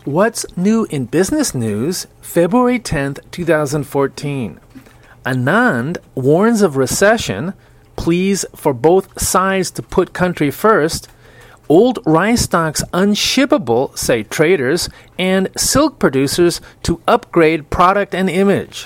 What's new in business news, February 10th, 2014. Anand warns of recession, pleas for both sides to put country first, old rice stocks unshippable, say traders, and silk producers to upgrade product and image.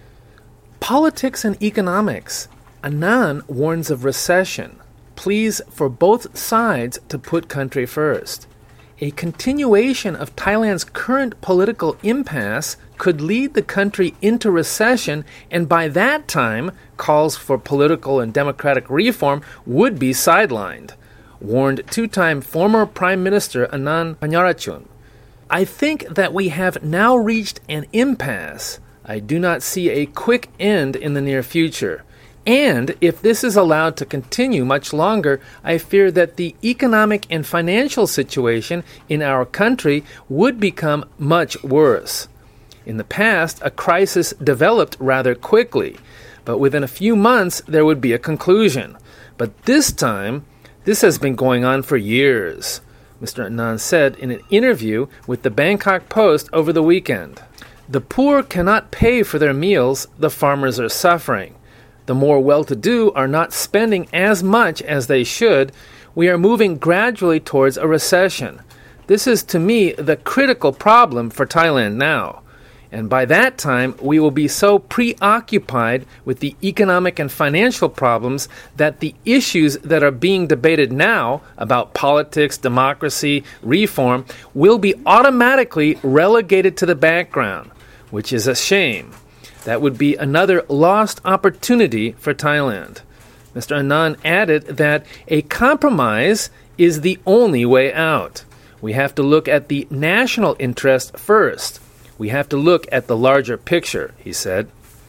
Politics and economics. Anand warns of recession, pleas for both sides to put country first. A continuation of Thailand's current political impasse could lead the country into recession, and by that time, calls for political and democratic reform would be sidelined, warned two-time former Prime Minister Anand Panjarachun. I think that we have now reached an impasse. I do not see a quick end in the near future. And if this is allowed to continue much longer, I fear that the economic and financial situation in our country would become much worse. In the past, a crisis developed rather quickly, but within a few months there would be a conclusion. But this time, this has been going on for years, Mr. Anand said in an interview with the Bangkok Post over the weekend. The poor cannot pay for their meals, the farmers are suffering. The more well-to-do are not spending as much as they should. We are moving gradually towards a recession. This is, to me, the critical problem for Thailand now. And by that time, we will be so preoccupied with the economic and financial problems that the issues that are being debated now about politics, democracy, reform will be automatically relegated to the background, which is a shame. That would be another lost opportunity for Thailand. Mr. Anand added that a compromise is the only way out. We have to look at the national interest first. We have to look at the larger picture, he said.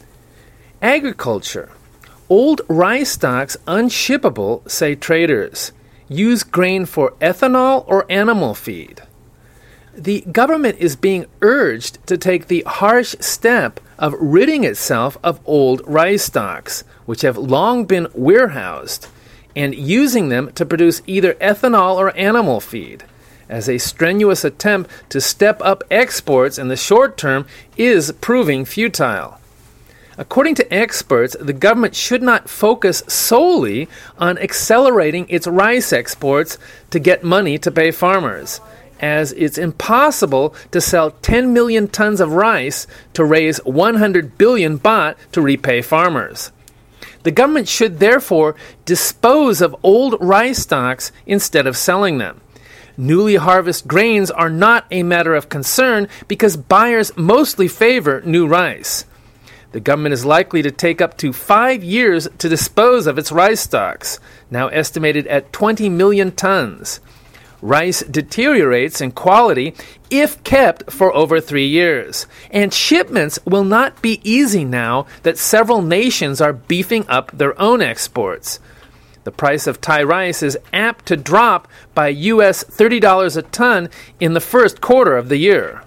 Agriculture. Old rice stocks unshippable, say traders. Use grain for ethanol or animal feed. The government is being urged to take the harsh step of ridding itself of old rice stocks, which have long been warehoused, and using them to produce either ethanol or animal feed, as a strenuous attempt to step up exports in the short term is proving futile. According to experts, the government should not focus solely on accelerating its rice exports to get money to pay farmers, as it's impossible to sell 10 million tons of rice to raise 100 billion baht to repay farmers. The government should therefore dispose of old rice stocks instead of selling them. Newly harvested grains are not a matter of concern because buyers mostly favor new rice. The government is likely to take up to 5 years to dispose of its rice stocks, now estimated at 20 million tons. Rice deteriorates in quality if kept for over 3 years, and shipments will not be easy now that several nations are beefing up their own exports. The price of Thai rice is apt to drop by US $30 a ton in the first quarter of the year.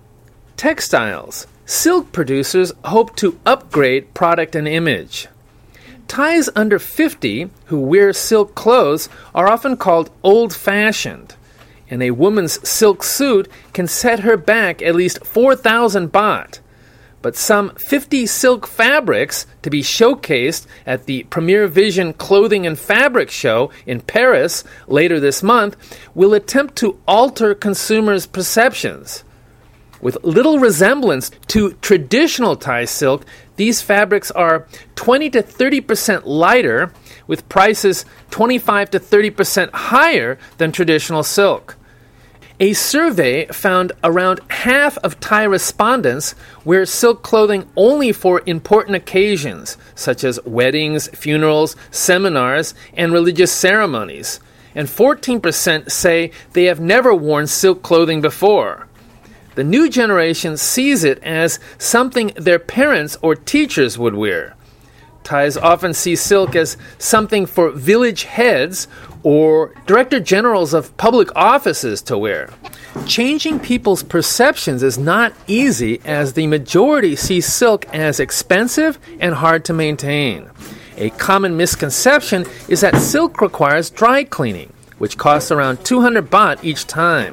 Textiles. Silk producers hope to upgrade product and image. Thais under 50 who wear silk clothes are often called old-fashioned, and a woman's silk suit can set her back at least 4,000 baht. But some 50 silk fabrics to be showcased at the Premier Vision Clothing and Fabric Show in Paris later this month will attempt to alter consumers' perceptions. With little resemblance to traditional Thai silk, these fabrics are 20 to 30% lighter, with prices 25 to 30% higher than traditional silk. A survey found around half of Thai respondents wear silk clothing only for important occasions, such as weddings, funerals, seminars, and religious ceremonies, and 14% say they have never worn silk clothing before. The new generation sees it as something their parents or teachers would wear. Thais often see silk as something for village heads or director generals of public offices to wear. Changing people's perceptions is not easy, as the majority see silk as expensive and hard to maintain. A common misconception is that silk requires dry cleaning, which costs around 200 baht each time.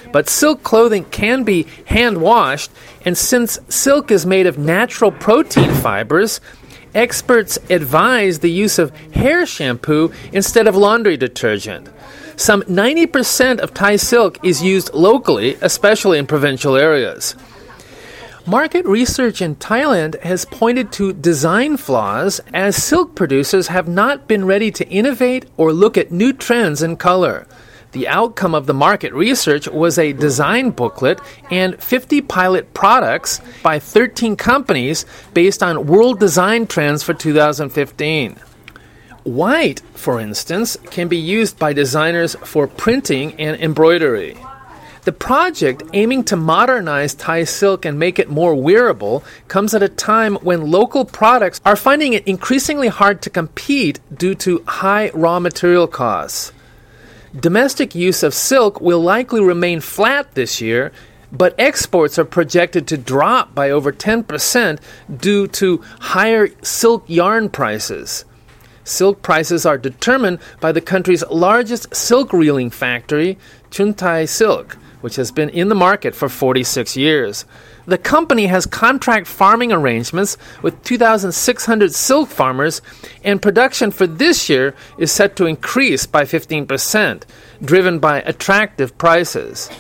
But silk clothing can be hand-washed, and since silk is made of natural protein fibers, experts advise the use of hair shampoo instead of laundry detergent. Some 90% of Thai silk is used locally, especially in provincial areas. Market research in Thailand has pointed to design flaws as silk producers have not been ready to innovate or look at new trends in color. The outcome of the market research was a design booklet and 50 pilot products by 13 companies based on world design trends for 2015. White, for instance, can be used by designers for printing and embroidery. The project, aiming to modernize Thai silk and make it more wearable, comes at a time when local products are finding it increasingly hard to compete due to high raw material costs. Domestic use of silk will likely remain flat this year, but exports are projected to drop by over 10% due to higher silk yarn prices. Silk prices are determined by the country's largest silk reeling factory, Chun Thai Silk, which has been in the market for 46 years. The company has contract farming arrangements with 2,600 silk farmers, and production for this year is set to increase by 15%, driven by attractive prices.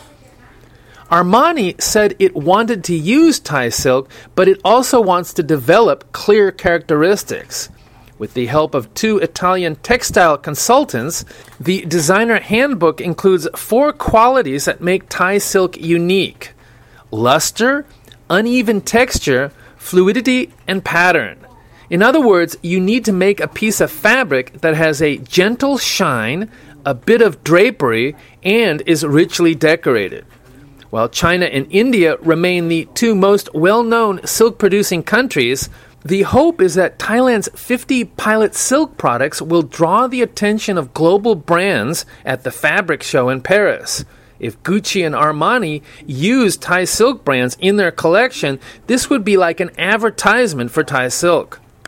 Armani said it wanted to use Thai silk, but it also wants to develop clear characteristics. With the help of 2 Italian textile consultants, the designer handbook includes 4 qualities that make Thai silk unique: luster, uneven texture, fluidity, and pattern. In other words, you need to make a piece of fabric that has a gentle shine, a bit of drapery, and is richly decorated. While China and India remain the 2 most well-known silk-producing countries, the hope is that Thailand's 50 pilot silk products will draw the attention of global brands at the fabric show in Paris. If Gucci and Armani use Thai silk brands in their collection, this would be like an advertisement for Thai silk.